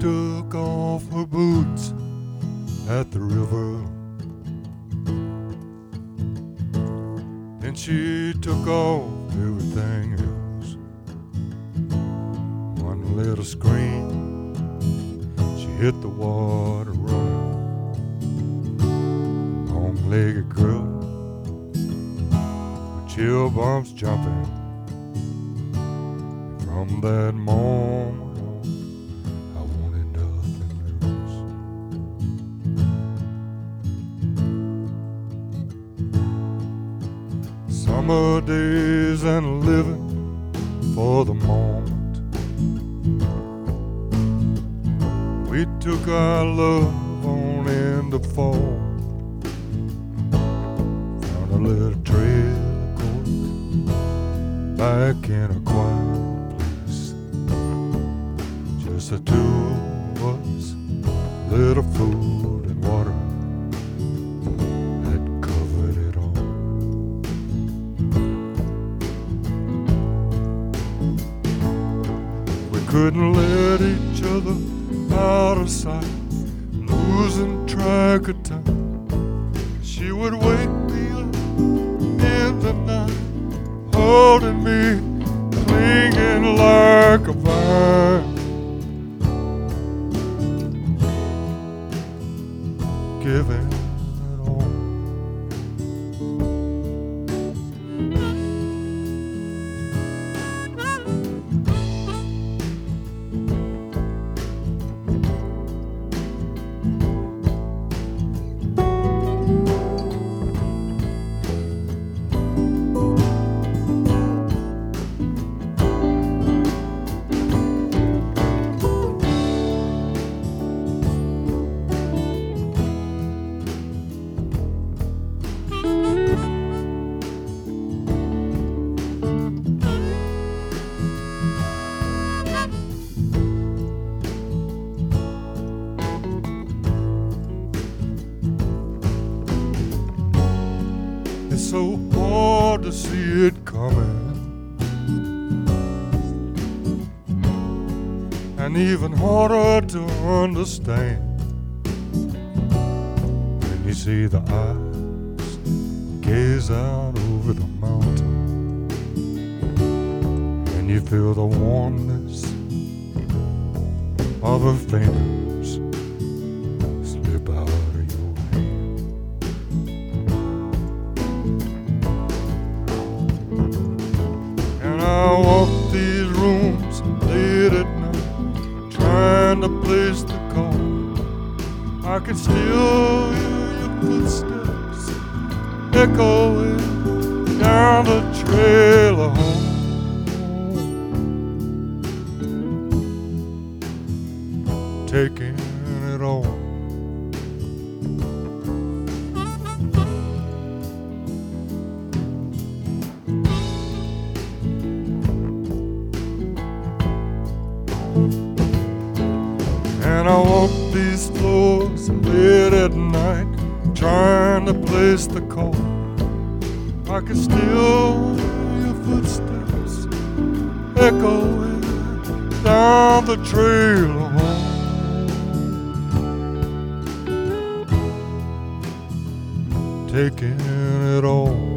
took off her boots at the river. Then she took off everything else. One little scream, she hit the water running. Long-legged girl with chill bumps jumping. From that moment on, I wanted nothing else. Summer days and living for the moment. We took our love on into fall. Found a little trail of coke back in a quiet place. Just the two of us, little food and water had covered it all. We couldn't let each other out of sight, losing track of time. She would wake me up in the night, holding me, clinging like a vine. Giving it all. It's so hard to see it coming, and even harder to understand when you see the eyes gaze out over the mountain, and you feel the warmness of her fingers slip out of your hand. And I walk these rooms late at night, trying to place the call. I can still hear your footsteps echoing down the trail of home. Taking it all. And I walk these floors late at night, trying to place the call. I can still hear your footsteps echoing down the trail of home. Taking it all.